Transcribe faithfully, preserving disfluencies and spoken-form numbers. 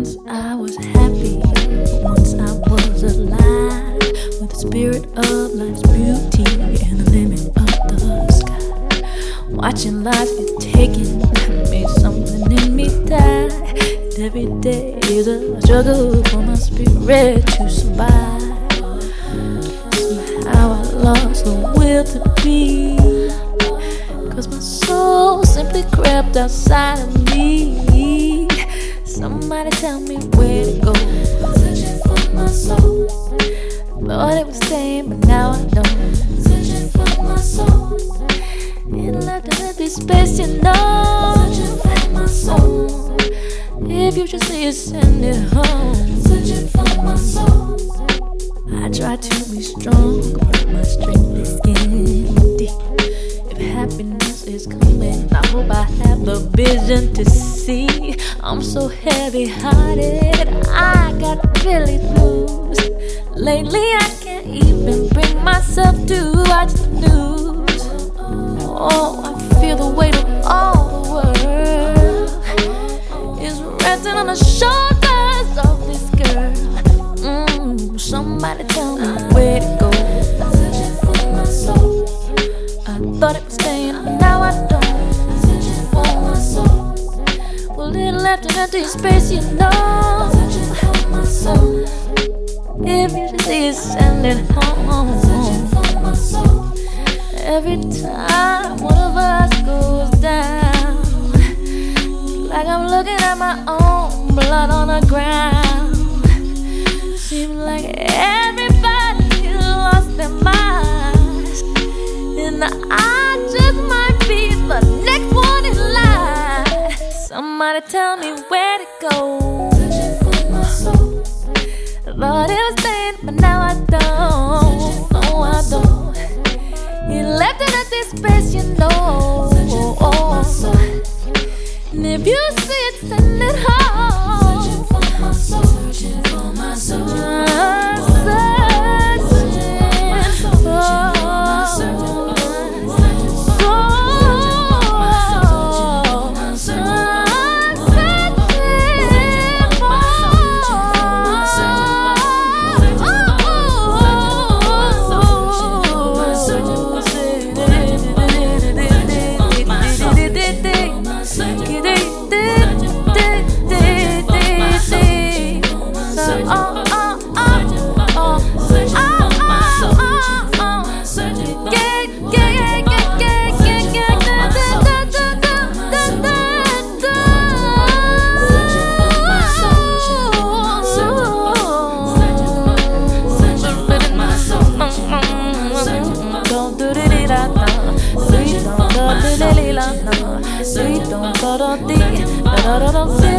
Once I was happy, once I was alive, with the spirit of life's beauty and the limit of the sky. Watching life get taken made something in me die. And every day is a struggle for my spirit to survive. Somehow I lost the will to be, 'cause my soul simply crept outside of me. Somebody tell me where to go. Searching for my soul. Thought it was staying, but now I don't. Searching for my soul. It left an empty space, you know. Searching for my soul. If you just see it, send it home. Searching for my soul. I try to be strong, but my strength is skin deep. If happiness is coming, I hope I have the vision to see. I'm so heavy-hearted, I got really blues. Lately I can't even bring myself to watch the news. Oh, I feel the weight of all the world is resting on the shoulders of this girl. Mm, somebody tell me where to go. Searching for my soul. I thought it was staying, but now I don't. Searching for my soul. Well, it left an empty space, you know. Searching for my soul. If you should see it, send it home. Searching for my soul. Every time one of us goes down, like I'm looking at my own blood on the ground. Seems like everybody lost their minds, and I just might be the next one in line. Somebody tell me where to go. Searching for my soul. Thought it was staying, but now I don't. No, I don't. You left it at this space, you know. Searching for my soul. And if you see it, send it home. Searching for my soul. Searching for my soul. Sweet, don't